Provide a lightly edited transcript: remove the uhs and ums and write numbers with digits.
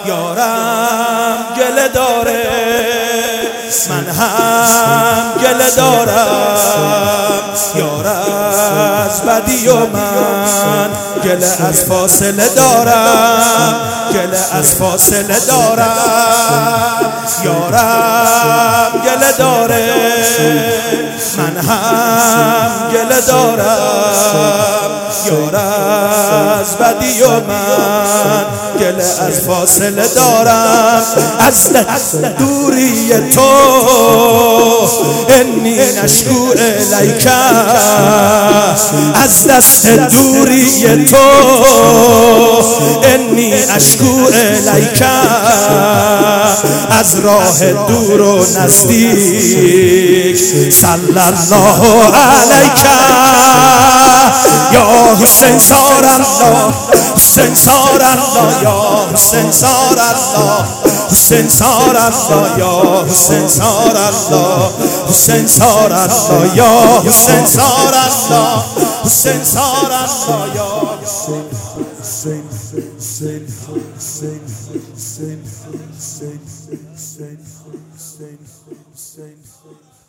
یارم گله داره، من هم گله دارم. یار از بدی و من گله از فاصله دارم، گله از فاصله دارم. یارم گله داره، من هم گله دارم. یار از بدی و من گله از فاصله دارم. از دوری تو انی نشکو الیک، از دست دوری تو انی اشکو الیک. از راه دور و نزدیک صلی الله علیک. یا حسین سار الله، حسین سار الله، یا حسین سار الله، حسین سار الله، یا حسین سار الله، حسین سار الله، یا حسین سار الله، حسین سار الله، یا حسین حسین حسین حسین حسین حسین حسین حسین حسین.